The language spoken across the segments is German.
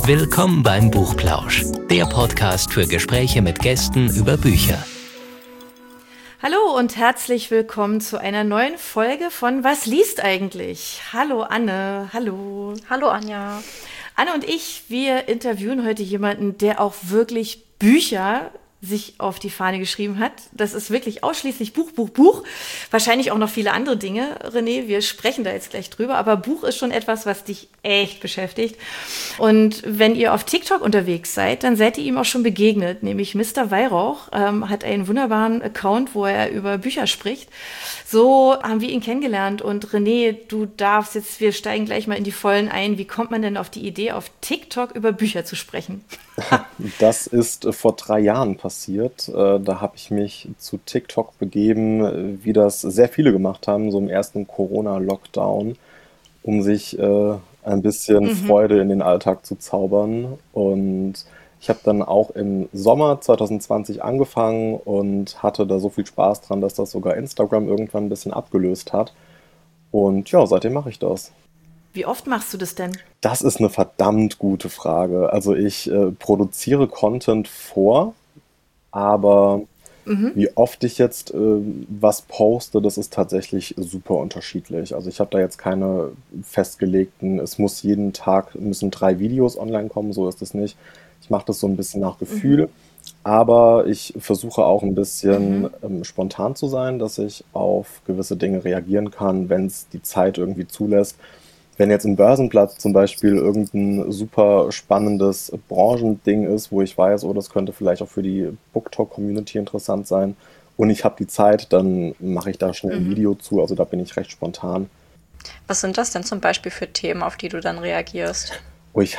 Willkommen beim Buchplausch, der Podcast für Gespräche mit Gästen über Bücher. Hallo und herzlich willkommen zu einer neuen Folge von Was liest eigentlich? Hallo Anne, hallo. Hallo Anja. Anne und ich, wir interviewen heute jemanden, der auch wirklich Bücher sich auf die Fahne geschrieben hat. Das ist wirklich ausschließlich Buch. Wahrscheinlich auch noch viele andere Dinge, René. Wir sprechen da jetzt gleich drüber. Aber Buch ist schon etwas, was dich echt beschäftigt. Und wenn ihr auf TikTok unterwegs seid, dann seid ihr ihm auch schon begegnet. Nämlich Mr. Weihrauch hat einen wunderbaren Account, wo er über Bücher spricht. So haben wir ihn kennengelernt. Und René, du darfst jetzt, wir steigen gleich mal in die Vollen ein. Wie kommt man denn auf die Idee, auf TikTok über Bücher zu sprechen? Das ist vor 3 Jahren passiert. Da habe ich mich zu TikTok begeben, wie das sehr viele gemacht haben, so im ersten Corona-Lockdown, um sich ein bisschen Freude in den Alltag zu zaubern. Und ich habe dann auch im Sommer 2020 angefangen und hatte da so viel Spaß dran, dass das sogar Instagram irgendwann ein bisschen abgelöst hat. Und ja, seitdem mache ich das. Wie oft machst du das denn? Das ist eine verdammt gute Frage. Also ich produziere Content vor, aber wie oft ich jetzt was poste, das ist tatsächlich super unterschiedlich. Also ich habe da jetzt keine festgelegten, es muss jeden Tag, müssen 3 Videos online kommen, so ist es nicht. Ich mache das so ein bisschen nach Gefühl, aber ich versuche auch ein bisschen spontan zu sein, dass ich auf gewisse Dinge reagieren kann, wenn es die Zeit irgendwie zulässt. Wenn jetzt im Börsenplatz zum Beispiel irgendein super spannendes Branchending ist, wo ich weiß, oh, das könnte vielleicht auch für die BookTok-Community interessant sein und ich habe die Zeit, dann mache ich da schnell ein Video zu. Also da bin ich recht spontan. Was sind das denn zum Beispiel für Themen, auf die du dann reagierst? Oh, ich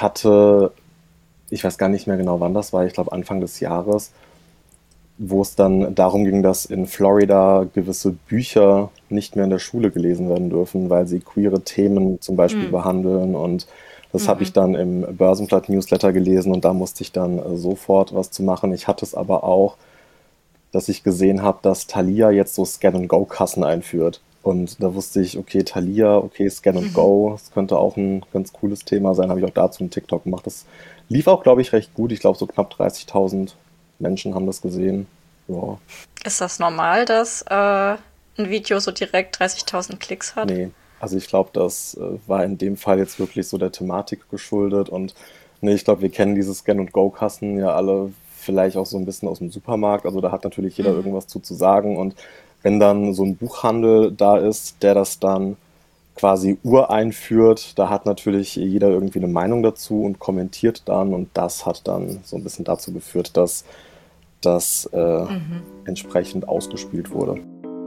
weiß gar nicht mehr genau, wann das war, ich glaube Anfang des Jahres, wo es dann darum ging, dass in Florida gewisse Bücher nicht mehr in der Schule gelesen werden dürfen, weil sie queere Themen zum Beispiel behandeln. Und das habe ich dann im Börsenblatt-Newsletter gelesen und da musste ich dann sofort was zu machen. Ich hatte es aber auch, dass ich gesehen habe, dass Thalia jetzt so Scan-and-Go-Kassen einführt. Und da wusste ich, okay, Thalia, okay, Scan-and-Go, das könnte auch ein ganz cooles Thema sein, habe ich auch dazu einen TikTok gemacht. Das lief auch, glaube ich, recht gut. Ich glaube, so knapp 30.000 Menschen haben das gesehen. Ja. Ist das normal, dass ein Video so direkt 30.000 Klicks hat? Nee, also ich glaube, das war in dem Fall jetzt wirklich so der Thematik geschuldet. Und nee, ich glaube, wir kennen diese Scan-and-Go-Kassen ja alle vielleicht auch so ein bisschen aus dem Supermarkt. Also da hat natürlich jeder irgendwas zu sagen. Und wenn dann so ein Buchhandel da ist, der das dann quasi ureinführt, da hat natürlich jeder irgendwie eine Meinung dazu und kommentiert dann. Und das hat dann so ein bisschen dazu geführt, dass das entsprechend ausgespielt wurde.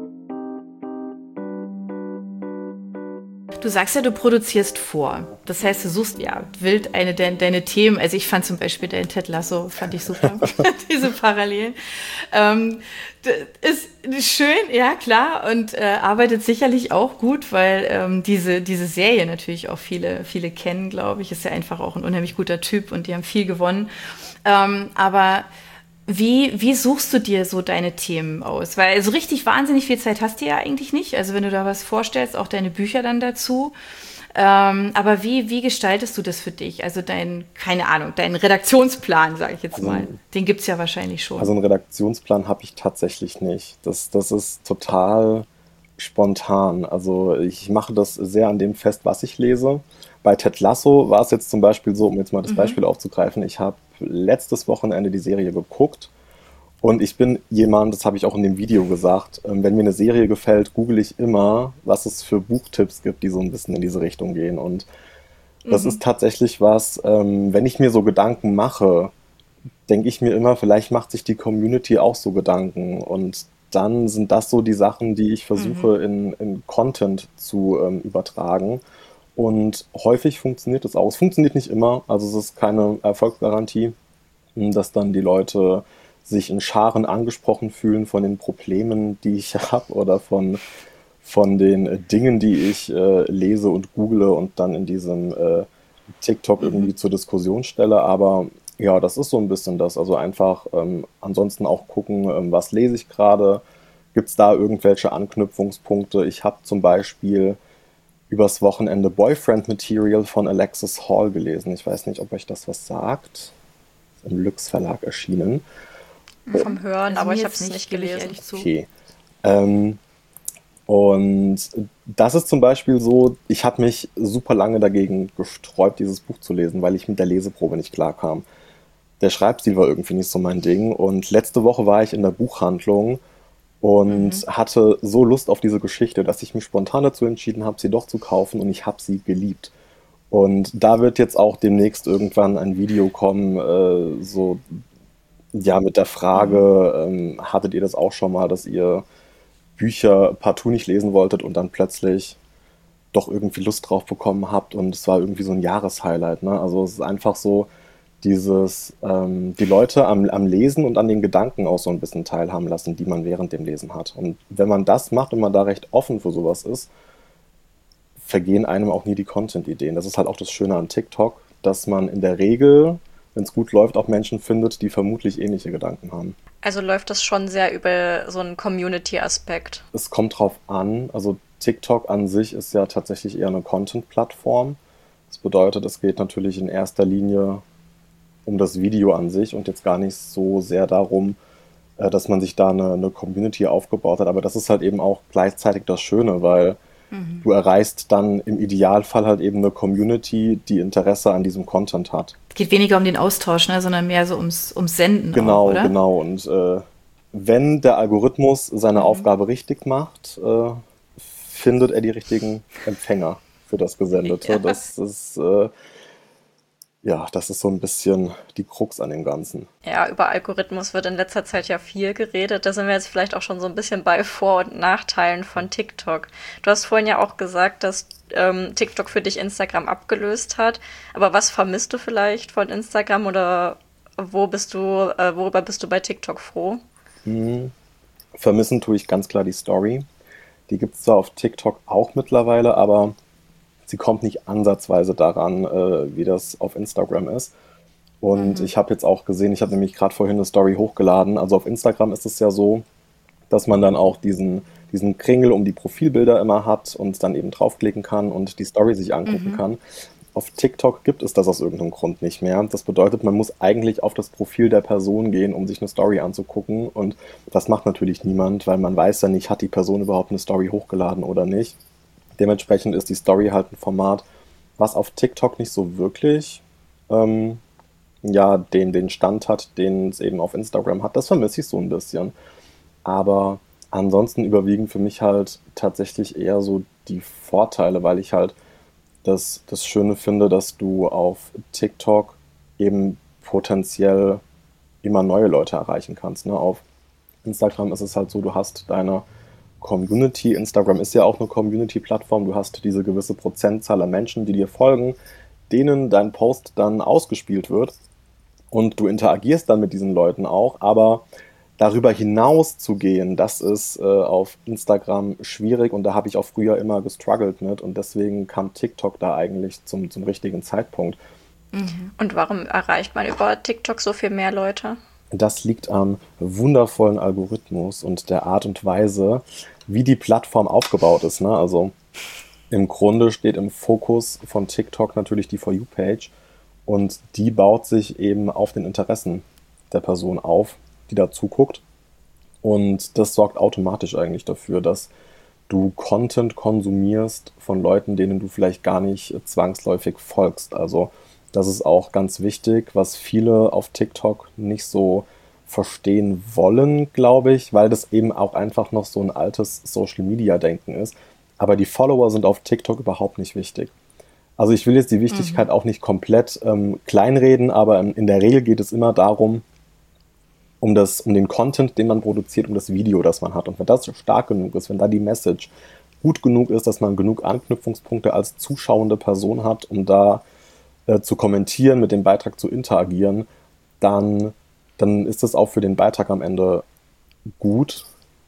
Du sagst ja, du produzierst vor. Das heißt, du suchst ja wild deine Themen. Also ich fand zum Beispiel dein Ted Lasso, fand ich super, diese Parallelen. Ist schön, ja klar, und arbeitet sicherlich auch gut, weil diese Serie natürlich auch viele kennen, glaube ich. Ist ja einfach auch ein unheimlich guter Typ und die haben viel gewonnen. Aber wie suchst du dir so deine Themen aus? Weil so richtig wahnsinnig viel Zeit hast du ja eigentlich nicht. Also wenn du da was vorstellst, auch deine Bücher dann dazu. Aber wie gestaltest du das für dich? Also deinen Redaktionsplan, sage ich jetzt mal. Den gibt's ja wahrscheinlich schon. Also einen Redaktionsplan habe ich tatsächlich nicht. Das ist total spontan. Also ich mache das sehr an dem fest, was ich lese. Bei Ted Lasso war es jetzt zum Beispiel so, um jetzt mal das Beispiel aufzugreifen, ich habe letztes Wochenende die Serie geguckt und ich bin jemand, das habe ich auch in dem Video gesagt, wenn mir eine Serie gefällt, google ich immer, was es für Buchtipps gibt, die so ein bisschen in diese Richtung gehen. Und das ist tatsächlich was, wenn ich mir so Gedanken mache, denke ich mir immer, vielleicht macht sich die Community auch so Gedanken und dann sind das so die Sachen, die ich versuche in Content zu übertragen. Und häufig funktioniert es auch. Es funktioniert nicht immer, also es ist keine Erfolgsgarantie, dass dann die Leute sich in Scharen angesprochen fühlen von den Problemen, die ich habe oder von den Dingen, die ich lese und google und dann in diesem TikTok irgendwie zur Diskussion stelle. Aber ja, das ist so ein bisschen das. Also einfach ansonsten auch gucken, was lese ich gerade, gibt es da irgendwelche Anknüpfungspunkte. Ich habe zum Beispiel übers Wochenende Boyfriend Material von Alexis Hall gelesen. Ich weiß nicht, ob euch das was sagt. Ist im Lüx Verlag erschienen. Vom Hören, Also aber mir ich habe jetzt es nicht gebe ich gelesen. ehrlich zu. Okay. Und das ist zum Beispiel so, ich habe mich super lange dagegen gesträubt, dieses Buch zu lesen, weil ich mit der Leseprobe nicht klarkam. Der Schreibstil war irgendwie nicht so mein Ding. Und letzte Woche war ich in der Buchhandlung und hatte so Lust auf diese Geschichte, dass ich mich spontan dazu entschieden habe, sie doch zu kaufen, und ich habe sie geliebt. Und da wird jetzt auch demnächst irgendwann ein Video kommen, so ja, mit der Frage, hattet ihr das auch schon mal, dass ihr Bücher partout nicht lesen wolltet und dann plötzlich doch irgendwie Lust drauf bekommen habt, und es war irgendwie so ein Jahreshighlight, ne? Also es ist einfach so die Leute am Lesen und an den Gedanken auch so ein bisschen teilhaben lassen, die man während dem Lesen hat. Und wenn man das macht und man da recht offen für sowas ist, vergehen einem auch nie die Content-Ideen. Das ist halt auch das Schöne an TikTok, dass man in der Regel, wenn es gut läuft, auch Menschen findet, die vermutlich ähnliche Gedanken haben. Also läuft das schon sehr über so einen Community-Aspekt. Es kommt drauf an, also TikTok an sich ist ja tatsächlich eher eine Content-Plattform. Das bedeutet, es geht natürlich in erster Linie um das Video an sich und jetzt gar nicht so sehr darum, dass man sich da eine Community aufgebaut hat. Aber das ist halt eben auch gleichzeitig das Schöne, weil du erreichst dann im Idealfall halt eben eine Community, die Interesse an diesem Content hat. Es geht weniger um den Austausch, ne, sondern mehr so ums Senden Genau, auch, oder? genau. Und wenn der Algorithmus seine Aufgabe richtig macht, findet er die richtigen Empfänger für das Gesendete. Ja. Das ist so ein bisschen die Krux an dem Ganzen. Ja, über Algorithmus wird in letzter Zeit ja viel geredet. Da sind wir jetzt vielleicht auch schon so ein bisschen bei Vor- und Nachteilen von TikTok. Du hast vorhin ja auch gesagt, dass TikTok für dich Instagram abgelöst hat. Aber was vermisst du vielleicht von Instagram oder worüber bist du bei TikTok froh? Vermissen tue ich ganz klar die Story. Die gibt es zwar auf TikTok auch mittlerweile, aber sie kommt nicht ansatzweise daran, wie das auf Instagram ist. Und ich habe jetzt auch gesehen, ich habe nämlich gerade vorhin eine Story hochgeladen. Also auf Instagram ist es ja so, dass man dann auch diesen Kringel um die Profilbilder immer hat und dann eben draufklicken kann und die Story sich angucken kann. Auf TikTok gibt es das aus irgendeinem Grund nicht mehr. Das bedeutet, man muss eigentlich auf das Profil der Person gehen, um sich eine Story anzugucken. Und das macht natürlich niemand, weil man weiß ja nicht, hat die Person überhaupt eine Story hochgeladen oder nicht. Dementsprechend ist die Story halt ein Format, was auf TikTok nicht so wirklich den Stand hat, den es eben auf Instagram hat. Das vermisse ich so ein bisschen. Aber ansonsten überwiegen für mich halt tatsächlich eher so die Vorteile, weil ich halt das Schöne finde, dass du auf TikTok eben potenziell immer neue Leute erreichen kannst. Ne? Auf Instagram ist es halt so, du hast deine Community. Instagram ist ja auch eine Community-Plattform. Du hast diese gewisse Prozentzahl an Menschen, die dir folgen, denen dein Post dann ausgespielt wird. Und du interagierst dann mit diesen Leuten auch. Aber darüber hinaus zu gehen, das ist auf Instagram schwierig. Und da habe ich auch früher immer gestruggelt mit. Und deswegen kam TikTok da eigentlich zum richtigen Zeitpunkt. Und warum erreicht man über TikTok so viel mehr Leute? Das liegt am wundervollen Algorithmus und der Art und Weise, wie die Plattform aufgebaut ist. Ne? Also im Grunde steht im Fokus von TikTok natürlich die For You-Page und die baut sich eben auf den Interessen der Person auf, die da zuguckt. Und das sorgt automatisch eigentlich dafür, dass du Content konsumierst von Leuten, denen du vielleicht gar nicht zwangsläufig folgst. Also das ist auch ganz wichtig, was viele auf TikTok nicht so verstehen wollen, glaube ich, weil das eben auch einfach noch so ein altes Social-Media-Denken ist. Aber die Follower sind auf TikTok überhaupt nicht wichtig. Also ich will jetzt die Wichtigkeit auch nicht komplett kleinreden, aber in der Regel geht es immer darum, um den Content, den man produziert, um das Video, das man hat. Und wenn das stark genug ist, wenn da die Message gut genug ist, dass man genug Anknüpfungspunkte als zuschauende Person hat, um da zu kommentieren, mit dem Beitrag zu interagieren, dann ist das auch für den Beitrag am Ende gut.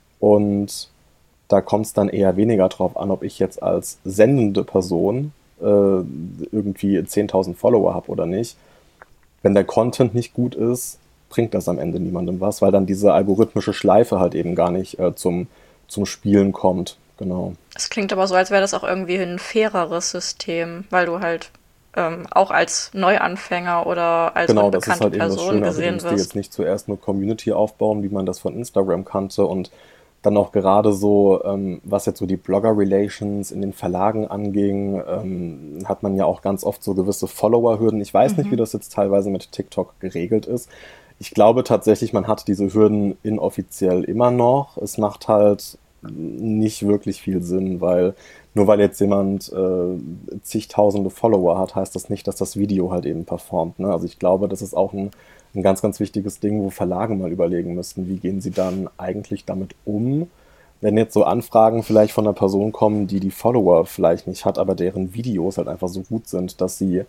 Und da kommt es dann eher weniger drauf an, ob ich jetzt als sendende Person irgendwie 10.000 Follower habe oder nicht. Wenn der Content nicht gut ist, bringt das am Ende niemandem was, weil dann diese algorithmische Schleife halt eben gar nicht zum Spielen kommt. genau. Es klingt aber so, als wäre das auch irgendwie ein faireres System, weil du halt auch als Neuanfänger oder als Genau, das ist unbekannte halt eben das Person Schöne. Also du gesehen musst dir jetzt wirst. nicht zuerst eine Community aufbauen, wie man das von Instagram kannte und dann auch gerade so, was jetzt so die Blogger-Relations in den Verlagen anging, hat man ja auch ganz oft so gewisse Follower-Hürden. Ich weiß nicht, wie das jetzt teilweise mit TikTok geregelt ist. Ich glaube tatsächlich, man hat diese Hürden inoffiziell immer noch. Es macht halt nicht wirklich viel Sinn, weil nur weil jetzt jemand zigtausende Follower hat, heißt das nicht, dass das Video halt eben performt. Ne? Also ich glaube, das ist auch ein ganz, ganz wichtiges Ding, wo Verlage mal überlegen müssten, wie gehen sie dann eigentlich damit um, wenn jetzt so Anfragen vielleicht von einer Person kommen, die Follower vielleicht nicht hat, aber deren Videos halt einfach so gut sind, dass sie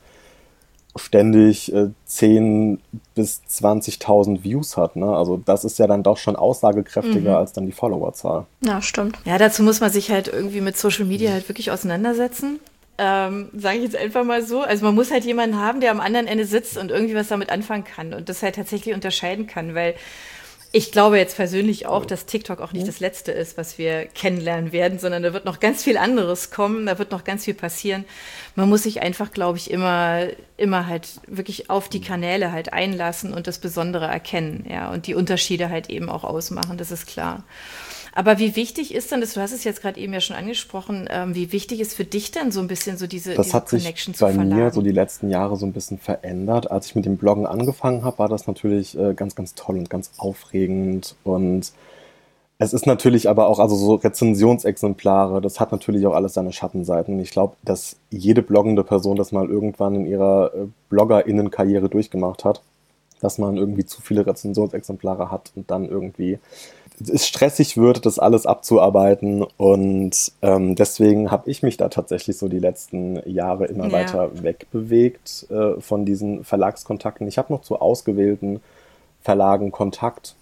ständig 10.000 bis 20.000 Views hat. Ne? Also das ist ja dann doch schon aussagekräftiger als dann die Followerzahl. Ja, stimmt. Ja, dazu muss man sich halt irgendwie mit Social Media halt wirklich auseinandersetzen. Sage ich jetzt einfach mal so. Also man muss halt jemanden haben, der am anderen Ende sitzt und irgendwie was damit anfangen kann und das halt tatsächlich unterscheiden kann, weil ich glaube jetzt persönlich auch, dass TikTok auch nicht das Letzte ist, was wir kennenlernen werden, sondern da wird noch ganz viel anderes kommen, da wird noch ganz viel passieren. Man muss sich einfach, glaube ich, immer halt wirklich auf die Kanäle halt einlassen und das Besondere erkennen, ja, und die Unterschiede halt eben auch ausmachen, das ist klar. Aber wie wichtig ist denn das, du hast es jetzt gerade eben ja schon angesprochen, wie wichtig ist für dich denn so ein bisschen so diese hat sich Connection zu bei Verlagen? mir so die letzten Jahre so ein bisschen verändert. Als ich mit dem Bloggen angefangen habe, war das natürlich ganz, ganz toll und ganz aufregend. Und es ist natürlich aber auch, also so Rezensionsexemplare, das hat natürlich auch alles seine Schattenseiten. Ich glaube, dass jede bloggende Person das mal irgendwann in ihrer BloggerInnen-Karriere durchgemacht hat, dass man irgendwie zu viele Rezensionsexemplare hat und dann irgendwie es stressig wird, das alles abzuarbeiten und deswegen habe ich mich da tatsächlich so die letzten Jahre immer weiter wegbewegt von diesen Verlagskontakten. Ich habe noch zu ausgewählten Verlagen Kontakt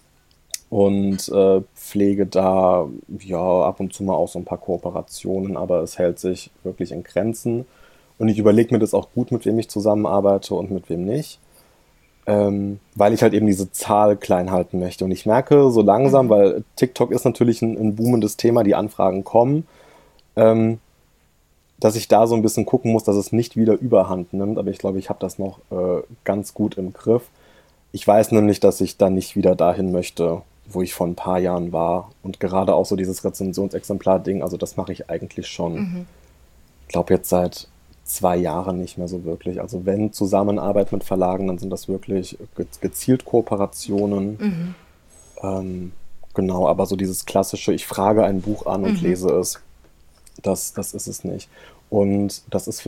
und pflege da ja ab und zu mal auch so ein paar Kooperationen, aber es hält sich wirklich in Grenzen und ich überlege mir das auch gut, mit wem ich zusammenarbeite und mit wem nicht. Weil ich halt eben diese Zahl klein halten möchte. Und ich merke so langsam, weil TikTok ist natürlich ein boomendes Thema, die Anfragen kommen, dass ich da so ein bisschen gucken muss, dass es nicht wieder Überhand nimmt. Aber ich glaube, ich habe das noch ganz gut im Griff. Ich weiß nämlich, dass ich da nicht wieder dahin möchte, wo ich vor ein paar Jahren war. Und gerade auch so dieses Rezensionsexemplar-Ding, also das mache ich eigentlich schon, ich glaube jetzt seit 2 Jahren nicht mehr so wirklich. Also wenn Zusammenarbeit mit Verlagen, dann sind das wirklich gezielt Kooperationen. Genau, aber so dieses klassische, ich frage ein Buch an und lese es, das ist es nicht. Und das ist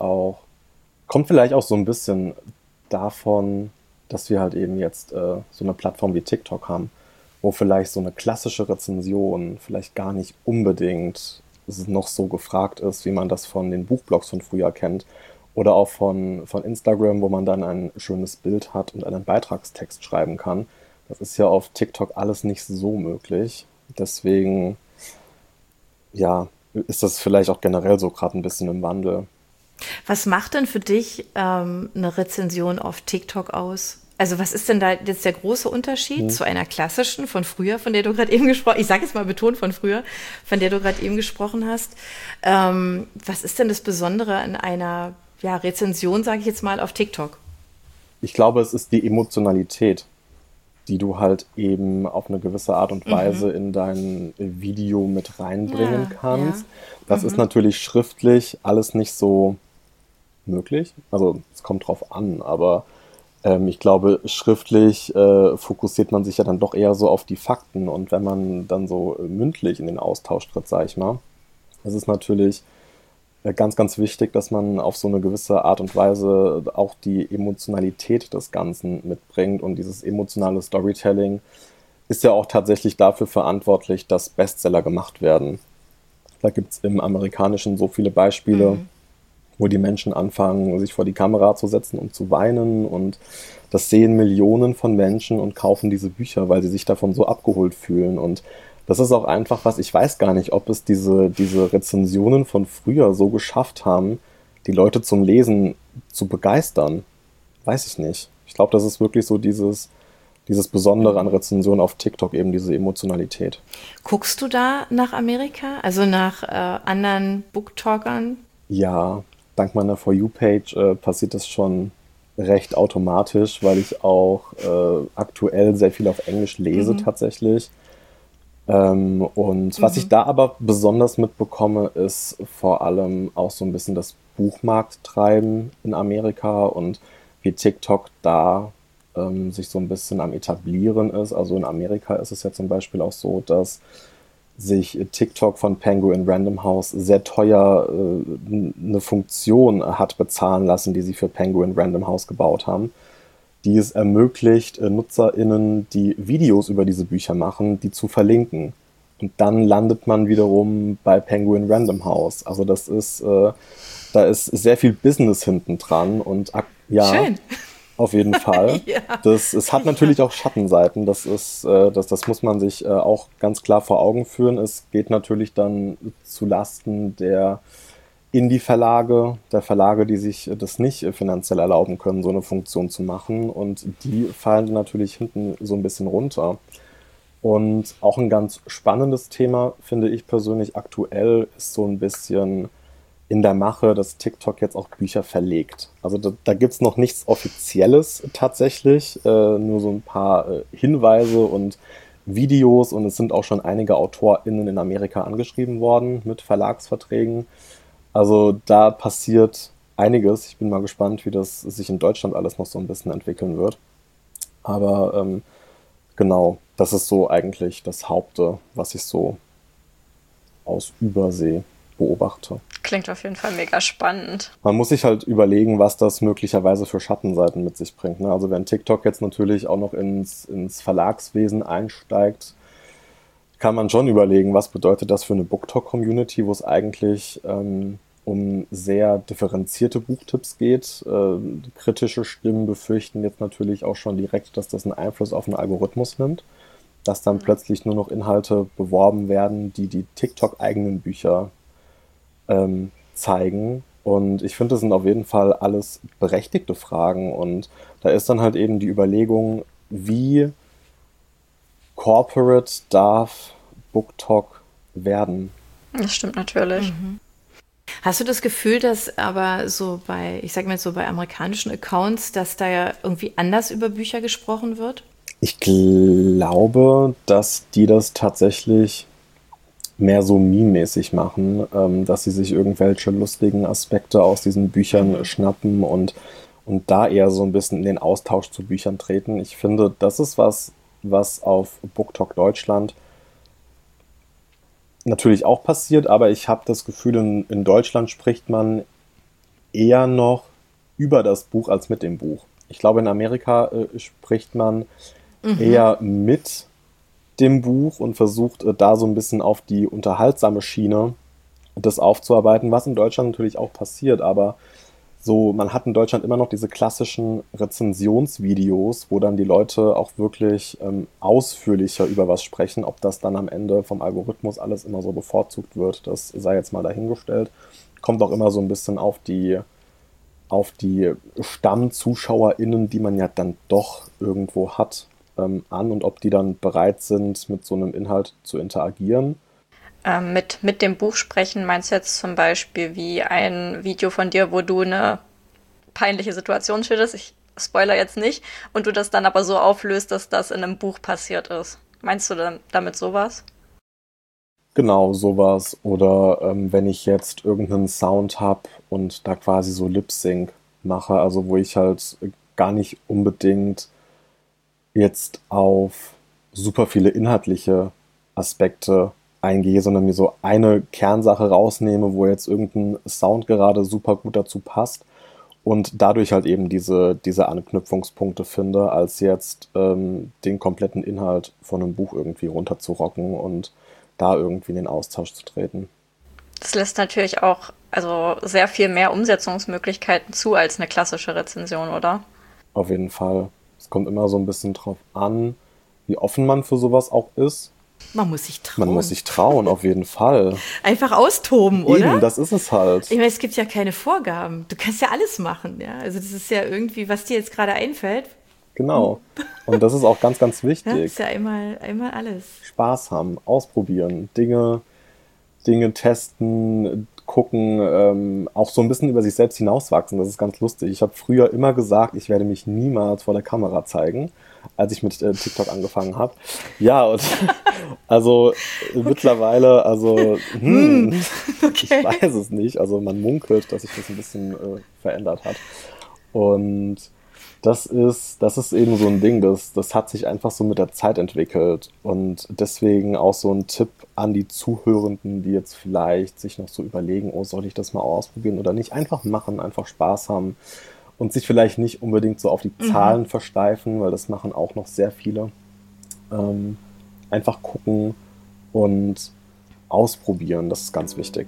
kommt vielleicht auch so ein bisschen davon, dass wir halt eben jetzt so eine Plattform wie TikTok haben, wo vielleicht so eine klassische Rezension vielleicht gar nicht unbedingt noch so gefragt ist, wie man das von den Buchblogs von früher kennt. Oder auch von Instagram, wo man dann ein schönes Bild hat und einen Beitragstext schreiben kann. Das ist ja auf TikTok alles nicht so möglich. Deswegen, ja, ist das vielleicht auch generell so gerade ein bisschen im Wandel. Was macht denn für dich eine Rezension auf TikTok aus? Also was ist denn da jetzt der große Unterschied zu einer klassischen von früher, von der du gerade eben gesprochen hast? Ich sage jetzt mal betont von früher, von der du gerade eben gesprochen hast. Was ist denn das Besondere an einer Rezension, sage ich jetzt mal, auf TikTok? Ich glaube, es ist die Emotionalität, die du halt eben auf eine gewisse Art und Weise in dein Video mit reinbringen kannst. Das ist natürlich schriftlich alles nicht so möglich. Also es kommt drauf an, aber ich glaube, schriftlich fokussiert man sich ja dann doch eher so auf die Fakten und wenn man dann so mündlich in den Austausch tritt, sage ich mal, es ist natürlich ganz, ganz wichtig, dass man auf so eine gewisse Art und Weise auch die Emotionalität des Ganzen mitbringt und dieses emotionale Storytelling ist ja auch tatsächlich dafür verantwortlich, dass Bestseller gemacht werden. Da gibt es im Amerikanischen so viele Beispiele, wo die Menschen anfangen, sich vor die Kamera zu setzen und zu weinen und das sehen Millionen von Menschen und kaufen diese Bücher, weil sie sich davon so abgeholt fühlen und das ist auch einfach was, ich weiß gar nicht, ob es diese Rezensionen von früher so geschafft haben, die Leute zum Lesen zu begeistern. Weiß ich nicht. Ich glaube, das ist wirklich so dieses dieses Besondere an Rezensionen auf TikTok, eben diese Emotionalität. Guckst du da nach Amerika, also nach anderen Booktalkern? Ja, dank meiner For You-Page passiert das schon recht automatisch, weil ich auch aktuell sehr viel auf Englisch lese tatsächlich. Und was ich da aber besonders mitbekomme, ist vor allem auch so ein bisschen das Buchmarkttreiben in Amerika und wie TikTok da sich so ein bisschen am Etablieren ist. Also in Amerika ist es ja zum Beispiel auch so, dass sich TikTok von Penguin Random House sehr teuer eine Funktion hat bezahlen lassen, die sie für Penguin Random House gebaut haben, die es ermöglicht, NutzerInnen, die Videos über diese Bücher machen, die zu verlinken. Und dann landet man wiederum bei Penguin Random House. Also das ist, da ist sehr viel Business hinten dran und ja. Schön. Auf jeden Fall. Ja. Es hat natürlich auch Schattenseiten. Das muss man sich auch ganz klar vor Augen führen. Es geht natürlich dann zu Lasten der Indie-Verlage, der Verlage, die sich das nicht finanziell erlauben können, so eine Funktion zu machen. Und die fallen natürlich hinten so ein bisschen runter. Und auch ein ganz spannendes Thema, finde ich persönlich aktuell, ist so ein bisschen in der Mache, dass TikTok jetzt auch Bücher verlegt. Also da gibt es noch nichts Offizielles tatsächlich, nur so ein paar Hinweise und Videos, und es sind auch schon einige AutorInnen in Amerika angeschrieben worden mit Verlagsverträgen. Also da passiert einiges. Ich bin mal gespannt, wie das sich in Deutschland alles noch so ein bisschen entwickeln wird. Aber genau, das ist so eigentlich das Haupte, was ich so aus Übersee beobachte. Klingt auf jeden Fall mega spannend. Man muss sich halt überlegen, was das möglicherweise für Schattenseiten mit sich bringt. Ne? Also wenn TikTok jetzt natürlich auch noch ins Verlagswesen einsteigt, kann man schon überlegen, was bedeutet das für eine BookTok-Community, wo es eigentlich um sehr differenzierte Buchtipps geht. Kritische Stimmen befürchten jetzt natürlich auch schon direkt, dass das einen Einfluss auf den Algorithmus nimmt, dass dann plötzlich nur noch Inhalte beworben werden, die TikTok-eigenen Bücher zeigen. Und ich finde, das sind auf jeden Fall alles berechtigte Fragen. Und da ist dann halt eben die Überlegung, wie corporate darf BookTok werden? Das stimmt natürlich. Hast du das Gefühl, dass aber so bei, ich sag mal jetzt so bei amerikanischen Accounts, dass da ja irgendwie anders über Bücher gesprochen wird? Ich glaube, dass die das tatsächlich mehr so meme-mäßig machen, dass sie sich irgendwelche lustigen Aspekte aus diesen Büchern schnappen und da eher so ein bisschen in den Austausch zu Büchern treten. Ich finde, das ist was auf BookTok Deutschland natürlich auch passiert, aber ich habe das Gefühl, in Deutschland spricht man eher noch über das Buch als mit dem Buch. Ich glaube, in Amerika spricht man eher mit dem Buch und versucht da so ein bisschen auf die unterhaltsame Schiene das aufzuarbeiten, was in Deutschland natürlich auch passiert, aber so, man hat in Deutschland immer noch diese klassischen Rezensionsvideos, wo dann die Leute auch wirklich ausführlicher über was sprechen. Ob das dann am Ende vom Algorithmus alles immer so bevorzugt wird, das sei jetzt mal dahingestellt. Kommt auch immer so ein bisschen auf die StammzuschauerInnen, die man ja dann doch irgendwo hat, an, und ob die dann bereit sind, mit so einem Inhalt zu interagieren. Mit dem Buch sprechen meinst du jetzt zum Beispiel wie ein Video von dir, wo du eine peinliche Situation schilderst, ich spoiler jetzt nicht, und du das dann aber so auflöst, dass das in einem Buch passiert ist. Meinst du damit sowas? Genau, sowas. Oder wenn ich jetzt irgendeinen Sound habe und da quasi so Lip-Sync mache, also wo ich halt gar nicht unbedingt jetzt auf super viele inhaltliche Aspekte eingehe, sondern mir so eine Kernsache rausnehme, wo jetzt irgendein Sound gerade super gut dazu passt und dadurch halt eben diese Anknüpfungspunkte finde, als jetzt den kompletten Inhalt von einem Buch irgendwie runterzurocken und da irgendwie in den Austausch zu treten. Das lässt natürlich auch also sehr viel mehr Umsetzungsmöglichkeiten zu als eine klassische Rezension, oder? Auf jeden Fall. Es kommt immer so ein bisschen drauf an, wie offen man für sowas auch ist. Man muss sich trauen. Man muss sich trauen, auf jeden Fall. Einfach austoben, oder? Eben, das ist es halt. Ich meine, es gibt ja keine Vorgaben. Du kannst ja alles machen, ja. Also das ist ja irgendwie, was dir jetzt gerade einfällt, Genau. Und das ist auch ganz, ganz Ja, wichtig. ist ja einmal alles. Spaß haben, ausprobieren, Dinge testen, gucken, auch so ein bisschen über sich selbst hinauswachsen. Das ist ganz lustig. Ich habe früher immer gesagt, ich werde mich niemals vor der Kamera zeigen, als ich mit TikTok angefangen habe. Ja, und also mittlerweile, also ich weiß es nicht. Also man munkelt, dass sich das ein bisschen verändert hat. Und das ist eben so ein Ding, das hat sich einfach so mit der Zeit entwickelt. Und deswegen auch so ein Tipp an die Zuhörenden, die jetzt vielleicht sich noch so überlegen, oh, soll ich das mal ausprobieren oder nicht? Einfach machen, einfach Spaß haben und sich vielleicht nicht unbedingt so auf die Zahlen versteifen, weil das machen auch noch sehr viele. Einfach gucken und ausprobieren, das ist ganz wichtig.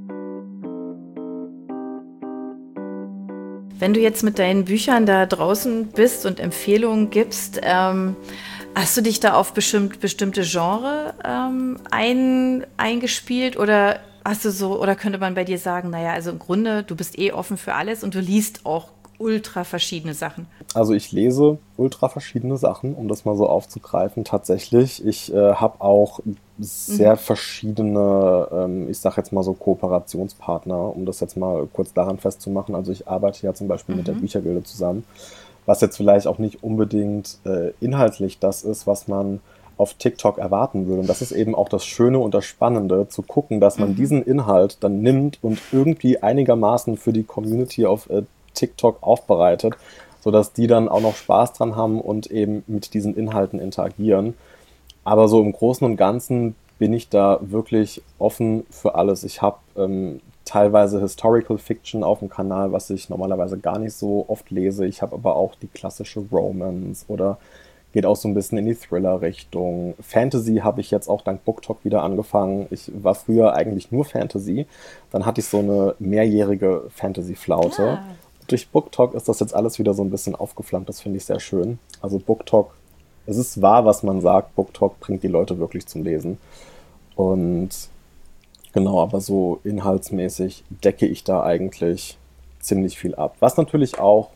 Wenn du jetzt mit deinen Büchern da draußen bist und Empfehlungen gibst, hast du dich da auf bestimmte Genre eingespielt oder hast du so, oder könnte man bei dir sagen, naja, also im Grunde, du bist offen für alles und du liest auch ultra verschiedene Sachen? Also ich lese ultra verschiedene Sachen, um das mal so aufzugreifen. Tatsächlich, ich habe auch sehr verschiedene, ich sage jetzt mal so Kooperationspartner, um das jetzt mal kurz daran festzumachen. Also ich arbeite ja zum Beispiel mit der Büchergilde zusammen, was jetzt vielleicht auch nicht unbedingt inhaltlich das ist, was man auf TikTok erwarten würde. Und das ist eben auch das Schöne und das Spannende, zu gucken, dass man diesen Inhalt dann nimmt und irgendwie einigermaßen für die Community auf TikTok aufbereitet, sodass die dann auch noch Spaß dran haben und eben mit diesen Inhalten interagieren. Aber so im Großen und Ganzen bin ich da wirklich offen für alles. Ich habe teilweise Historical Fiction auf dem Kanal, was ich normalerweise gar nicht so oft lese. Ich habe aber auch die klassische Romance oder geht auch so ein bisschen in die Thriller-Richtung. Fantasy habe ich jetzt auch dank BookTok wieder angefangen. Ich war früher eigentlich nur Fantasy. Dann hatte ich so eine mehrjährige Fantasy-Flaute. Ja. Durch BookTok ist das jetzt alles wieder so ein bisschen aufgeflammt. Das finde ich sehr schön. Also BookTok, es ist wahr, was man sagt. BookTok bringt die Leute wirklich zum Lesen. Und genau, aber so inhaltsmäßig decke ich da eigentlich ziemlich viel ab. Was natürlich auch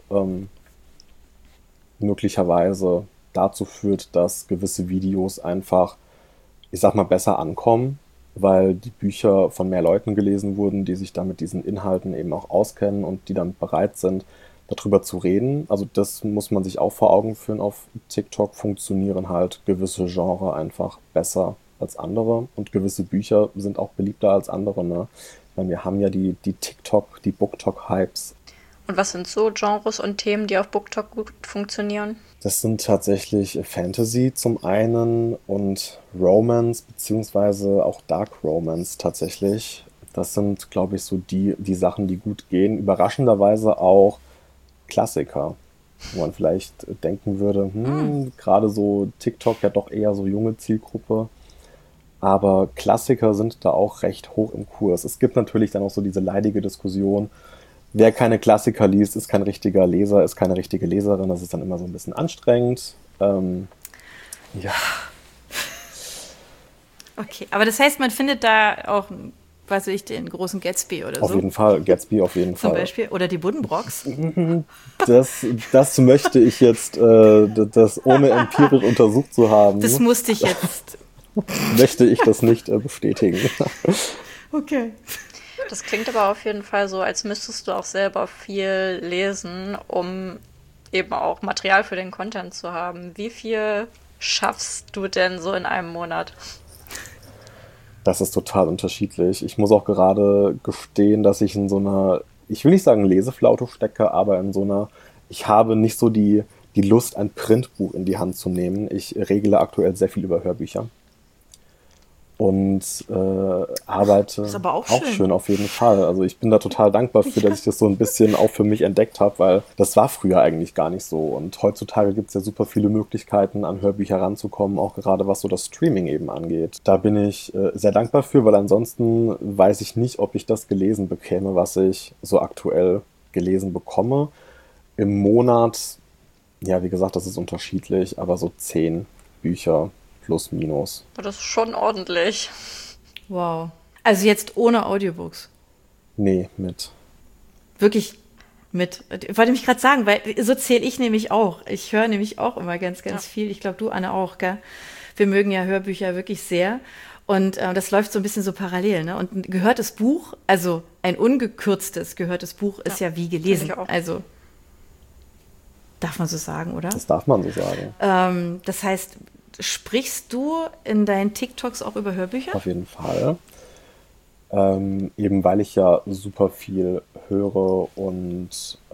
möglicherweise dazu führt, dass gewisse Videos einfach, ich sag mal, besser ankommen, weil die Bücher von mehr Leuten gelesen wurden, die sich da mit diesen Inhalten eben auch auskennen und die dann bereit sind, darüber zu reden. Also das muss man sich auch vor Augen führen. Auf TikTok funktionieren halt gewisse Genre einfach besser als andere und gewisse Bücher sind auch beliebter als andere. Ne? Weil wir haben ja die BookTok-Hypes. Und was sind so Genres und Themen, die auf BookTok gut funktionieren? Das sind tatsächlich Fantasy zum einen und Romance, beziehungsweise auch Dark Romance tatsächlich. Das sind, glaube ich, so die Sachen, die gut gehen. Überraschenderweise auch Klassiker, wo man vielleicht denken würde, gerade so TikTok ja doch eher so junge Zielgruppe. Aber Klassiker sind da auch recht hoch im Kurs. Es gibt natürlich dann auch so diese leidige Diskussion, wer keine Klassiker liest, ist kein richtiger Leser, ist keine richtige Leserin. Das ist dann immer so ein bisschen anstrengend. Ja. Okay, aber das heißt, man findet da auch, was weiß ich, den großen Gatsby oder so. Auf jeden Fall, Gatsby auf jeden Fall. Zum Beispiel, oder die Buddenbrocks. Das möchte ich jetzt, das ohne empirisch untersucht zu haben. Das musste ich jetzt. Möchte ich das nicht bestätigen. Okay. Das klingt aber auf jeden Fall so, als müsstest du auch selber viel lesen, um eben auch Material für den Content zu haben. Wie viel schaffst du denn so in einem Monat? Das ist total unterschiedlich. Ich muss auch gerade gestehen, dass ich in so einer, ich will nicht sagen Leseflaute stecke, aber in so einer, ich habe nicht so die Lust, ein Printbuch in die Hand zu nehmen. Ich regle aktuell sehr viel über Hörbücher. Und arbeite ist aber auch schön auf jeden Fall. Also ich bin da total dankbar für, dass ich das so ein bisschen auch für mich entdeckt habe, weil das war früher eigentlich gar nicht so. Und heutzutage gibt es ja super viele Möglichkeiten, an Hörbücher ranzukommen, auch gerade was so das Streaming eben angeht. Da bin ich sehr dankbar für, weil ansonsten weiß ich nicht, ob ich das gelesen bekäme, was ich so aktuell gelesen bekomme. Im Monat, ja, wie gesagt, das ist unterschiedlich, aber so 10 Bücher plus minus. Das ist schon ordentlich. Wow. Also jetzt ohne Audiobooks. Nee, mit. Wirklich mit. Ich wollte mich gerade sagen, weil so zähle ich nämlich auch. Ich höre nämlich auch immer ganz viel. Ich glaube, du, Anne, auch, gell? Wir mögen ja Hörbücher wirklich sehr. Und das läuft so ein bisschen so parallel, ne? Und ein gehörtes Buch, also ein ungekürztes gehörtes Buch, ist ja wie gelesen. Also darf man so sagen, oder? Das darf man so sagen. Das heißt, sprichst du in deinen TikToks auch über Hörbücher? Auf jeden Fall. Eben weil ich ja super viel höre und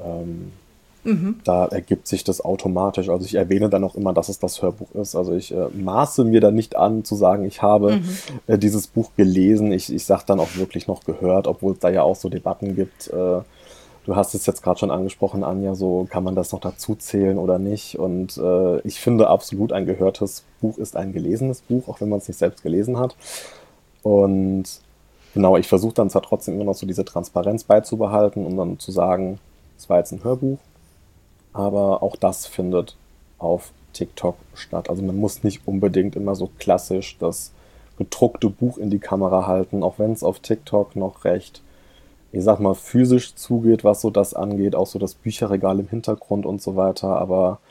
da ergibt sich das automatisch. Also ich erwähne dann auch immer, dass es das Hörbuch ist. Also ich maße mir da nicht an zu sagen, ich habe dieses Buch gelesen. Ich sage dann auch wirklich noch gehört, obwohl es da ja auch so Debatten gibt. Du hast es jetzt gerade schon angesprochen, Anja, so kann man das noch dazu zählen oder nicht. Und ich finde absolut, ein gehörtes Buch ist ein gelesenes Buch, auch wenn man es nicht selbst gelesen hat. Und genau, ich versuche dann zwar trotzdem immer noch so diese Transparenz beizubehalten, um dann zu sagen, es war jetzt ein Hörbuch, aber auch das findet auf TikTok statt. Also man muss nicht unbedingt immer so klassisch das gedruckte Buch in die Kamera halten, auch wenn es auf TikTok noch recht, ich sag mal, physisch zugeht, was so das angeht, auch so das Bücherregal im Hintergrund und so weiter, aber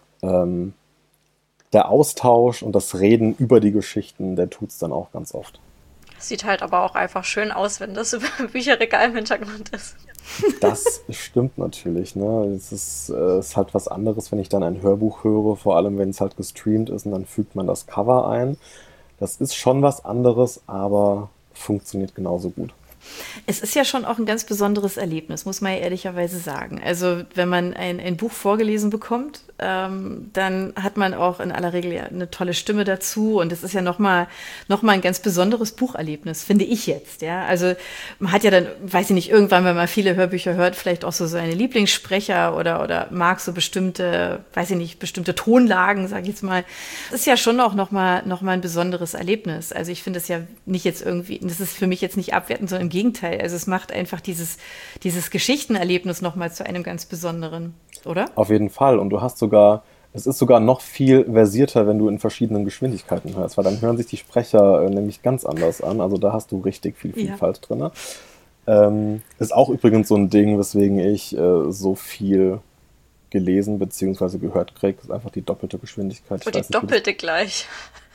der Austausch und das Reden über die Geschichten, der tut's dann auch ganz oft. Sieht halt aber auch einfach schön aus, wenn das über ein Bücherregal im Hintergrund ist. Das stimmt natürlich, ne? Es ist halt was anderes, wenn ich dann ein Hörbuch höre, vor allem wenn es halt gestreamt ist und dann fügt man das Cover ein. Das ist schon was anderes, aber funktioniert genauso gut. Es ist ja schon auch ein ganz besonderes Erlebnis, muss man ja ehrlicherweise sagen. Also wenn man ein Buch vorgelesen bekommt, dann hat man auch in aller Regel ja eine tolle Stimme dazu und es ist ja noch mal ein ganz besonderes Bucherlebnis, finde ich jetzt. Ja, also man hat ja dann, weiß ich nicht, irgendwann, wenn man viele Hörbücher hört, vielleicht auch so seine Lieblingssprecher oder mag so bestimmte, weiß ich nicht, bestimmte Tonlagen, sage ich jetzt mal. Das ist ja schon auch noch mal ein besonderes Erlebnis. Also ich finde es ja nicht jetzt irgendwie, das ist für mich jetzt nicht abwertend, sondern im Gegenteil. Also es macht einfach dieses Geschichtenerlebnis noch mal zu einem ganz besonderen, oder? Auf jeden Fall. Und es ist sogar noch viel versierter, wenn du in verschiedenen Geschwindigkeiten hörst, weil dann hören sich die Sprecher nämlich ganz anders an. Also da hast du richtig viel Vielfalt drin. Ist auch übrigens so ein Ding, weswegen ich so viel gelesen bzw. gehört kriege, ist einfach die doppelte Geschwindigkeit. Die doppelte gleich.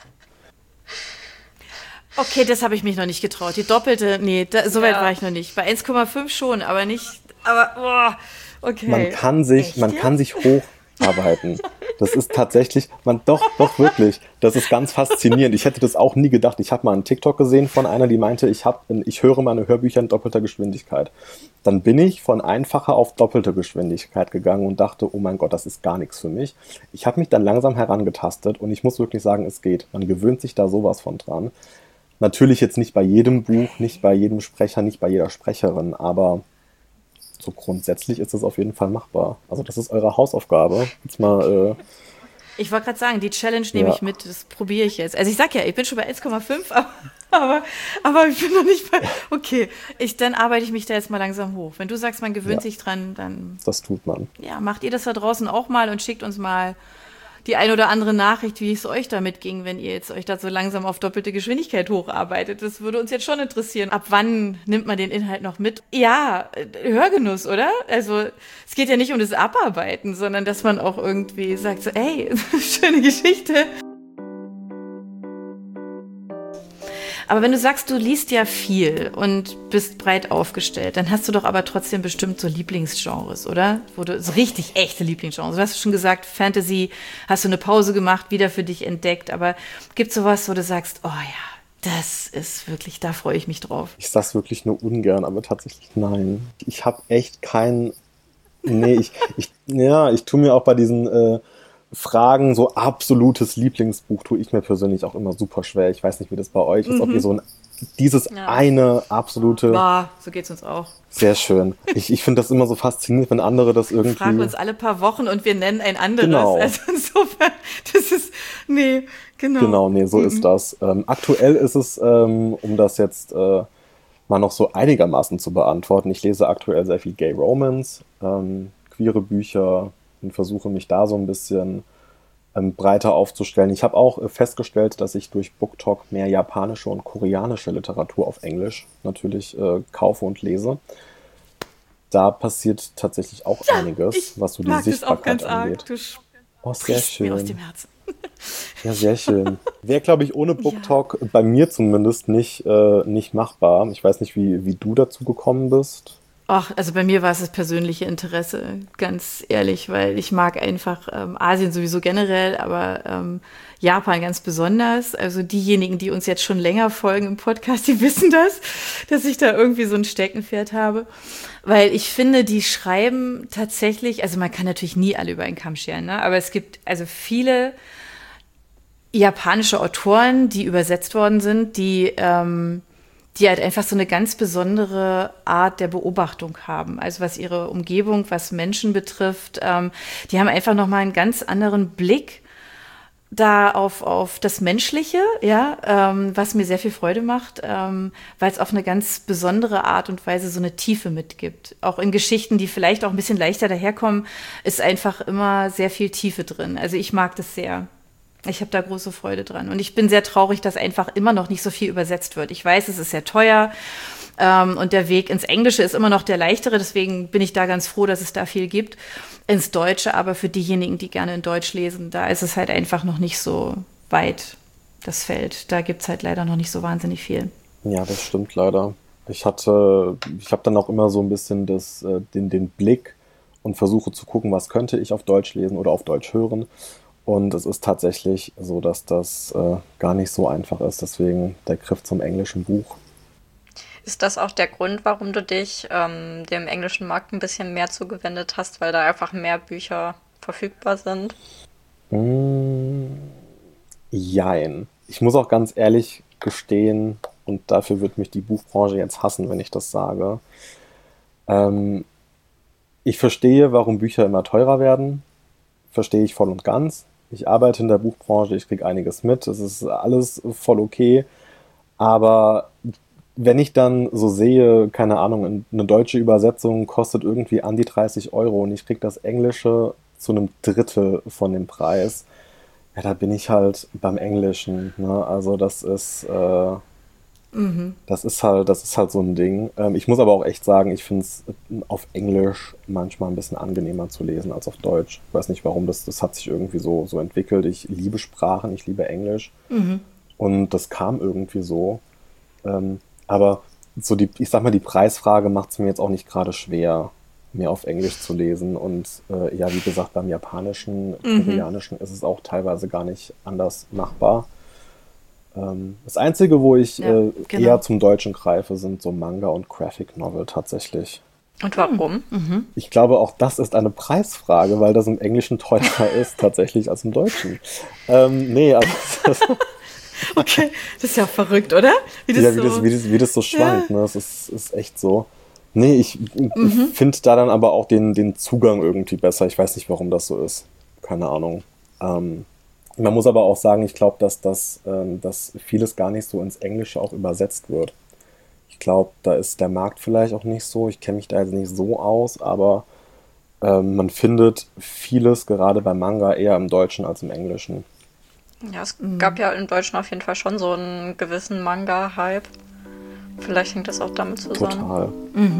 Okay, das habe ich mich noch nicht getraut. Die doppelte, nee, so weit war ich noch nicht. Bei 1,5 schon, aber nicht, okay. Man kann sich hocharbeiten. Das ist tatsächlich, doch wirklich, das ist ganz faszinierend. Ich hätte das auch nie gedacht. Ich habe mal einen TikTok gesehen von einer, die meinte, ich höre meine Hörbücher in doppelter Geschwindigkeit. Dann bin ich von einfacher auf doppelte Geschwindigkeit gegangen und dachte, oh mein Gott, das ist gar nichts für mich. Ich habe mich dann langsam herangetastet und ich muss wirklich sagen, es geht. Man gewöhnt sich da sowas von dran. Natürlich jetzt nicht bei jedem Buch, nicht bei jedem Sprecher, nicht bei jeder Sprecherin, aber so grundsätzlich ist es auf jeden Fall machbar. Also das ist eure Hausaufgabe. Jetzt mal, ich wollte gerade sagen, die Challenge nehme ich mit, das probiere ich jetzt. Also ich sag ja, ich bin schon bei 1,5, aber ich bin noch nicht bei, okay, dann arbeite ich mich da jetzt mal langsam hoch. Wenn du sagst, man gewöhnt sich dran, dann... Das tut man. Ja, macht ihr das da draußen auch mal und schickt uns mal die ein oder andere Nachricht, wie es euch damit ging, wenn ihr jetzt euch da so langsam auf doppelte Geschwindigkeit hocharbeitet. Das würde uns jetzt schon interessieren. Ab wann nimmt man den Inhalt noch mit? Ja, Hörgenuss, oder? Also es geht ja nicht um das Abarbeiten, sondern dass man auch irgendwie sagt so, ey, schöne Geschichte. Aber wenn du sagst, du liest ja viel und bist breit aufgestellt, dann hast du doch aber trotzdem bestimmt so Lieblingsgenres, oder? Wo du so richtig echte Lieblingsgenres. Du hast schon gesagt, Fantasy, hast du eine Pause gemacht, wieder für dich entdeckt. Aber gibt es sowas, wo du sagst, oh ja, das ist wirklich, da freue ich mich drauf. Ich sag's wirklich nur ungern, aber tatsächlich nein. Ich habe echt keinen. Nee, ich tue mir auch bei diesen Fragen, so absolutes Lieblingsbuch tue ich mir persönlich auch immer super schwer. Ich weiß nicht, wie das bei euch ist, ob ihr so eine absolute... So geht's uns auch. Sehr schön. Ich finde das immer so faszinierend, wenn andere das irgendwie... Wir fragen uns alle paar Wochen und wir nennen ein anderes. Genau. Also insofern, das ist... Nee, genau. Genau, nee, so ist das. Aktuell ist es, um das jetzt mal noch so einigermaßen zu beantworten, ich lese aktuell sehr viel Gay Romance, queere Bücher, und versuche mich da so ein bisschen breiter aufzustellen. Ich habe auch festgestellt, dass ich durch BookTok mehr japanische und koreanische Literatur auf Englisch natürlich kaufe und lese. da passiert tatsächlich auch einiges, was so die Sichtbarkeit angeht. Du sehr schön. Mir aus dem Herzen. Ja, sehr schön. Wäre, glaube ich, ohne Book Talk bei mir zumindest nicht machbar. Ich weiß nicht, wie du dazu gekommen bist. Ach, also bei mir war es das persönliche Interesse, ganz ehrlich, weil ich mag einfach Asien sowieso generell, aber Japan ganz besonders. Also diejenigen, die uns jetzt schon länger folgen im Podcast, die wissen das, dass ich da irgendwie so ein Steckenpferd habe. Weil ich finde, die schreiben tatsächlich, also man kann natürlich nie alle über einen Kamm scheren, ne? Aber es gibt also viele japanische Autoren, die übersetzt worden sind, die halt einfach so eine ganz besondere Art der Beobachtung haben. Also was ihre Umgebung, was Menschen betrifft. Die haben einfach nochmal einen ganz anderen Blick da auf das Menschliche, ja, was mir sehr viel Freude macht, weil es auf eine ganz besondere Art und Weise so eine Tiefe mitgibt. Auch in Geschichten, die vielleicht auch ein bisschen leichter daherkommen, ist einfach immer sehr viel Tiefe drin. Also ich mag das sehr. Ich habe da große Freude dran. Und ich bin sehr traurig, dass einfach immer noch nicht so viel übersetzt wird. Ich weiß, es ist sehr teuer und der Weg ins Englische ist immer noch der leichtere. Deswegen bin ich da ganz froh, dass es da viel gibt. Ins Deutsche, aber für diejenigen, die gerne in Deutsch lesen, da ist es halt einfach noch nicht so weit, das Feld. Da gibt es halt leider noch nicht so wahnsinnig viel. Ja, das stimmt leider. Ich habe dann auch immer so ein bisschen den Blick und versuche zu gucken, was könnte ich auf Deutsch lesen oder auf Deutsch hören. Und es ist tatsächlich so, dass das gar nicht so einfach ist. Deswegen der Griff zum englischen Buch. Ist das auch der Grund, warum du dich dem englischen Markt ein bisschen mehr zugewendet hast, weil da einfach mehr Bücher verfügbar sind? Jein. Ich muss auch ganz ehrlich gestehen, und dafür wird mich die Buchbranche jetzt hassen, wenn ich das sage. Ich verstehe, warum Bücher immer teurer werden. Verstehe ich voll und ganz. Ich arbeite in der Buchbranche, ich kriege einiges mit, es ist alles voll okay, aber wenn ich dann so sehe, keine Ahnung, eine deutsche Übersetzung kostet irgendwie an die 30 Euro und ich kriege das Englische zu einem Drittel von dem Preis, ja, da bin ich halt beim Englischen, ne? Also das ist halt so ein Ding. Ich muss aber auch echt sagen, ich finde es auf Englisch manchmal ein bisschen angenehmer zu lesen als auf Deutsch. Ich weiß nicht warum, das hat sich irgendwie so entwickelt. Ich liebe Sprachen, ich liebe Englisch. Und das kam irgendwie so. Aber so ich sag mal, die Preisfrage macht es mir jetzt auch nicht gerade schwer, mehr auf Englisch zu lesen. Und ja, wie gesagt, beim Japanischen, Koreanischen ist es auch teilweise gar nicht anders machbar. Das Einzige, wo ich eher zum Deutschen greife, sind so Manga und Graphic Novel tatsächlich. Und warum? Ich glaube, auch das ist eine Preisfrage, weil das im Englischen teurer ist tatsächlich als im Deutschen. Nee, also okay, das ist ja verrückt, oder? Wie das so schwankt, ne? Das ist echt so. Nee, ich finde da dann aber auch den Zugang irgendwie besser. Ich weiß nicht, warum das so ist. Keine Ahnung. Man muss aber auch sagen, ich glaube, dass vieles gar nicht so ins Englische auch übersetzt wird. Ich glaube, da ist der Markt vielleicht auch nicht so. Ich kenne mich da jetzt nicht so aus, aber man findet vieles gerade beim Manga eher im Deutschen als im Englischen. Ja, es gab ja im Deutschen auf jeden Fall schon so einen gewissen Manga-Hype. Vielleicht hängt das auch damit zusammen. Total.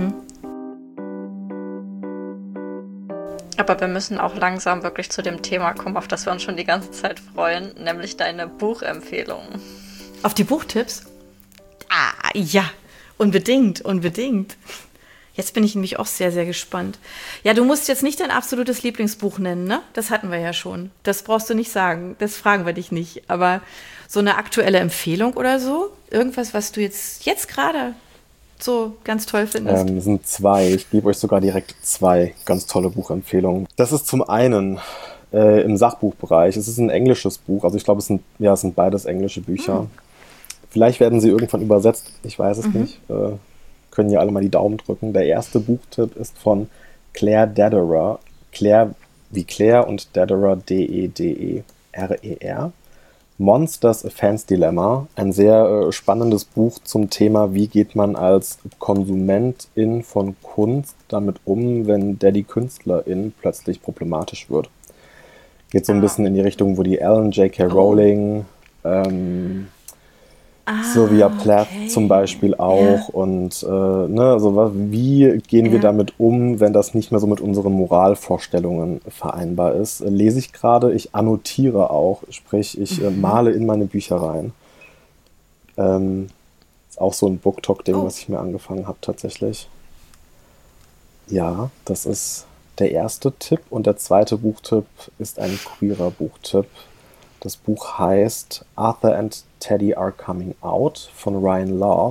Aber wir müssen auch langsam wirklich zu dem Thema kommen, auf das wir uns schon die ganze Zeit freuen, nämlich deine Buchempfehlungen. Auf die Buchtipps? Ah, ja, unbedingt. Jetzt bin ich nämlich auch sehr, sehr gespannt. Ja, du musst jetzt nicht dein absolutes Lieblingsbuch nennen, ne? Das hatten wir ja schon. Das brauchst du nicht sagen. Das fragen wir dich nicht. Aber so eine aktuelle Empfehlung oder so? Irgendwas, was du jetzt gerade so ganz toll findest? Es sind 2. Ich gebe euch sogar direkt 2 ganz tolle Buchempfehlungen. Das ist zum einen im Sachbuchbereich. Es ist ein englisches Buch. Also ich glaube, es sind beides englische Bücher. Vielleicht werden sie irgendwann übersetzt. Ich weiß es nicht. Können ja alle mal die Daumen drücken. Der erste Buchtipp ist von Claire Dederer. Claire wie Claire und Dederer, Dederer. Monsters, a Fan's Dilemma. Ein sehr spannendes Buch zum Thema, wie geht man als Konsumentin von Kunst damit um, wenn die Künstlerin plötzlich problematisch wird. Geht so ein bisschen in die Richtung, wo die J.K. Rowling Sylvia Plath zum Beispiel auch. Ja. Und also wie gehen wir damit um, wenn das nicht mehr so mit unseren Moralvorstellungen vereinbar ist? Lese ich gerade, ich annotiere auch, sprich, ich male in meine Bücher rein. Ist auch so ein BookTok-Ding, was ich mir angefangen habe tatsächlich. Ja, das ist der erste Tipp. Und der zweite Buchtipp ist ein queerer Buchtipp. Das Buch heißt Arthur and Teddy Are Coming Out von Ryan Love.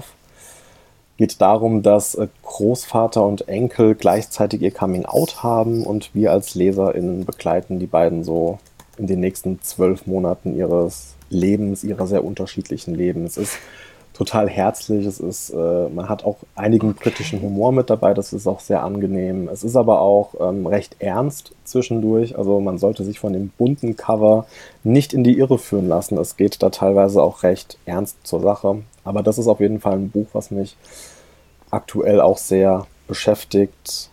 Geht darum, dass Großvater und Enkel gleichzeitig ihr Coming Out haben und wir als LeserInnen begleiten die beiden so in den nächsten 12 Monaten ihres Lebens, ihrer sehr unterschiedlichen Leben. Es ist total herzlich, man hat auch einigen kritischen Humor mit dabei, das ist auch sehr angenehm. Es ist aber auch recht ernst zwischendurch, also man sollte sich von dem bunten Cover nicht in die Irre führen lassen. Es geht da teilweise auch recht ernst zur Sache, aber das ist auf jeden Fall ein Buch, was mich aktuell auch sehr beschäftigt,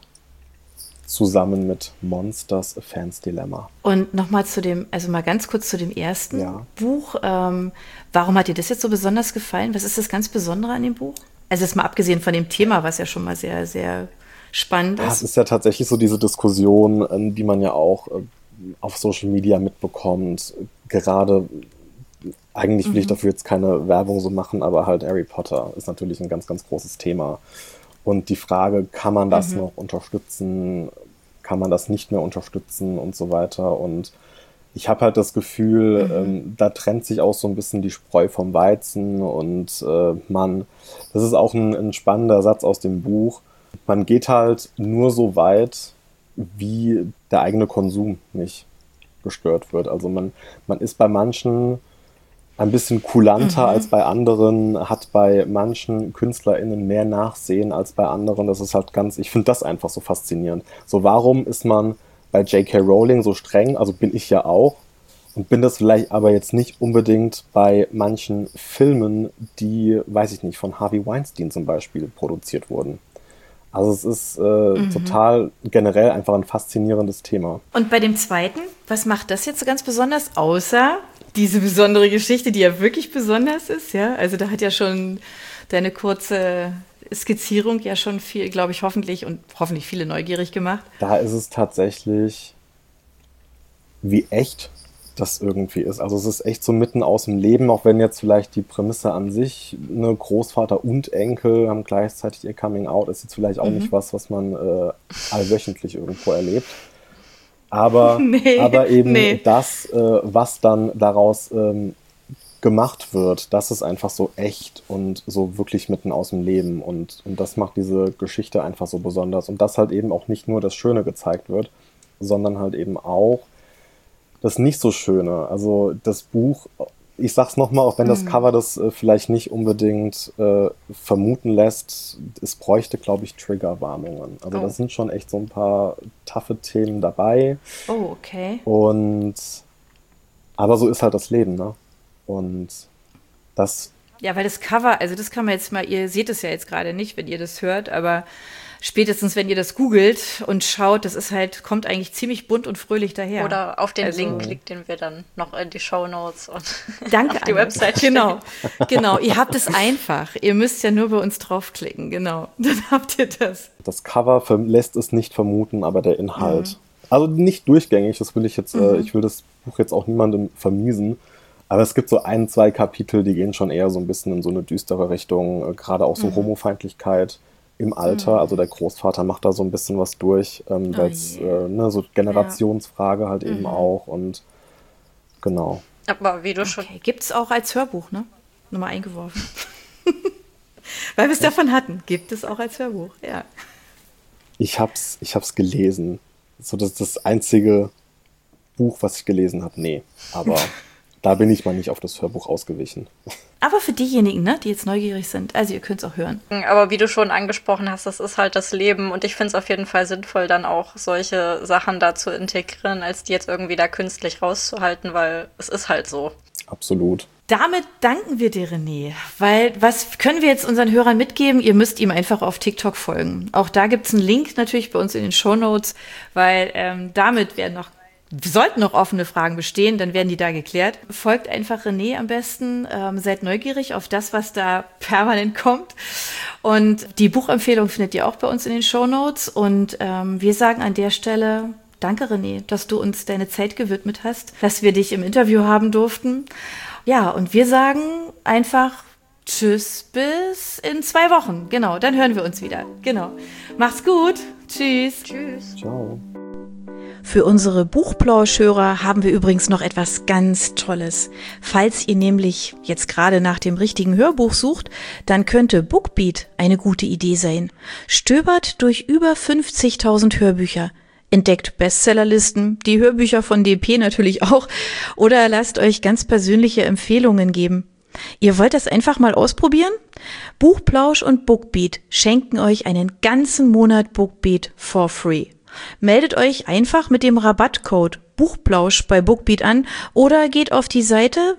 zusammen mit Monsters, A Fan's Dilemma. Und nochmal mal ganz kurz zu dem ersten Buch. Warum hat dir das jetzt so besonders gefallen? Was ist das ganz Besondere an dem Buch? Also jetzt mal abgesehen von dem Thema, was ja schon mal sehr, sehr spannend ist. Es ist ja tatsächlich so diese Diskussion, die man ja auch auf Social Media mitbekommt. Gerade, eigentlich will ich dafür jetzt keine Werbung so machen, aber halt Harry Potter ist natürlich ein ganz, ganz großes Thema. Und die Frage, kann man das noch unterstützen, kann man das nicht mehr unterstützen und so weiter. Und ich habe halt das Gefühl, da trennt sich auch so ein bisschen die Spreu vom Weizen und das ist auch ein spannender Satz aus dem Buch, man geht halt nur so weit, wie der eigene Konsum nicht gestört wird. Also man ist bei manchen ein bisschen kulanter als bei anderen, hat bei manchen KünstlerInnen mehr Nachsehen als bei anderen. Das ist halt ich finde das einfach so faszinierend. So, warum ist man bei J.K. Rowling so streng? Also bin ich ja auch. Und bin das vielleicht aber jetzt nicht unbedingt bei manchen Filmen, die, weiß ich nicht, von Harvey Weinstein zum Beispiel produziert wurden. Also es ist total generell einfach ein faszinierendes Thema. Und bei dem zweiten, was macht das jetzt so ganz besonders, außer diese besondere Geschichte, die ja wirklich besonders ist, ja? Also da hat ja schon deine kurze Skizzierung ja schon viel, glaube ich, hoffentlich viele neugierig gemacht. Da ist es tatsächlich, wie echt das irgendwie ist. Also es ist echt so mitten aus dem Leben, auch wenn jetzt vielleicht die Prämisse an sich, ne, Großvater und Enkel haben gleichzeitig ihr Coming Out, ist jetzt vielleicht auch nicht was man allwöchentlich irgendwo erlebt. Aber eben das, was dann daraus gemacht wird, das ist einfach so echt und so wirklich mitten aus dem Leben. Und das macht diese Geschichte einfach so besonders. Und dass halt eben auch nicht nur das Schöne gezeigt wird, sondern halt eben auch das nicht so Schöne. Also das Buch, ich sag's nochmal, auch wenn das Cover das vielleicht nicht unbedingt vermuten lässt, es bräuchte, glaube ich, Triggerwarnungen. Also da sind schon echt so ein paar taffe Themen dabei. Oh, okay. Aber so ist halt das Leben, ne? Und das... Ja, weil das Cover, also das kann man jetzt mal, ihr seht es ja jetzt gerade nicht, wenn ihr das hört, aber spätestens, wenn ihr das googelt und schaut, das ist halt, kommt eigentlich ziemlich bunt und fröhlich daher. Oder auf den Link klickt, den wir dann noch in die Shownotes und Danke, auf die Website Genau, ihr habt es einfach. Ihr müsst ja nur bei uns draufklicken, genau. Dann habt ihr das. Das Cover lässt es nicht vermuten, aber der Inhalt. Also nicht durchgängig, das will ich jetzt, ich will das Buch jetzt auch niemandem vermiesen. Aber es gibt so 1, 2 Kapitel, die gehen schon eher so ein bisschen in so eine düstere Richtung, gerade auch so Homofeindlichkeit im Alter. Also der Großvater macht da so ein bisschen was durch, weil es so Generationsfrage halt eben auch und genau. Aber wie du schon... Gibt es auch als Hörbuch, ne? Nochmal eingeworfen. Weil wir es davon hatten. Gibt es auch als Hörbuch, ja. Ich hab's gelesen. So, das ist das einzige Buch, was ich gelesen habe. Nee, aber... Da bin ich mal nicht auf das Hörbuch ausgewichen. Aber für diejenigen, ne, die jetzt neugierig sind, also ihr könnt es auch hören. Aber wie du schon angesprochen hast, das ist halt das Leben und ich finde es auf jeden Fall sinnvoll, dann auch solche Sachen da zu integrieren, als die jetzt irgendwie da künstlich rauszuhalten, weil es ist halt so. Absolut. Damit danken wir dir, René, weil was können wir jetzt unseren Hörern mitgeben? Ihr müsst ihm einfach auf TikTok folgen. Auch da gibt es einen Link natürlich bei uns in den Shownotes, weil damit werden noch sollten noch offene Fragen bestehen, dann werden die da geklärt. Folgt einfach René am besten, seid neugierig auf das, was da permanent kommt. Und die Buchempfehlung findet ihr auch bei uns in den Shownotes. Und wir sagen an der Stelle, danke René, dass du uns deine Zeit gewidmet hast, dass wir dich im Interview haben durften. Ja, und wir sagen einfach tschüss bis in 2 Wochen. Genau, dann hören wir uns wieder. Genau. Macht's gut. Tschüss. Tschüss. Ciao. Für unsere Buchplauschhörer haben wir übrigens noch etwas ganz Tolles. Falls ihr nämlich jetzt gerade nach dem richtigen Hörbuch sucht, dann könnte Bookbeat eine gute Idee sein. Stöbert durch über 50.000 Hörbücher. Entdeckt Bestsellerlisten, die Hörbücher von DP natürlich auch, oder lasst euch ganz persönliche Empfehlungen geben. Ihr wollt das einfach mal ausprobieren? Buchplausch und Bookbeat schenken euch einen ganzen Monat Bookbeat for free. Meldet euch einfach mit dem Rabattcode Buchplausch bei Bookbeat an oder geht auf die Seite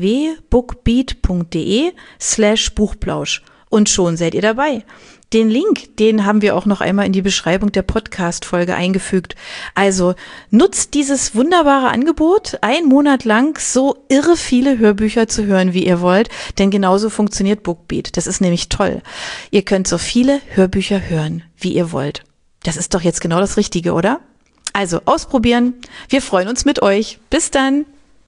www.bookbeat.de/Buchplausch und schon seid ihr dabei. Den Link, den haben wir auch noch einmal in die Beschreibung der Podcast-Folge eingefügt. Also nutzt dieses wunderbare Angebot, 1 Monat lang so irre viele Hörbücher zu hören, wie ihr wollt, denn genauso funktioniert Bookbeat. Das ist nämlich toll. Ihr könnt so viele Hörbücher hören, wie ihr wollt. Das ist doch jetzt genau das Richtige, oder? Also ausprobieren. Wir freuen uns mit euch. Bis dann.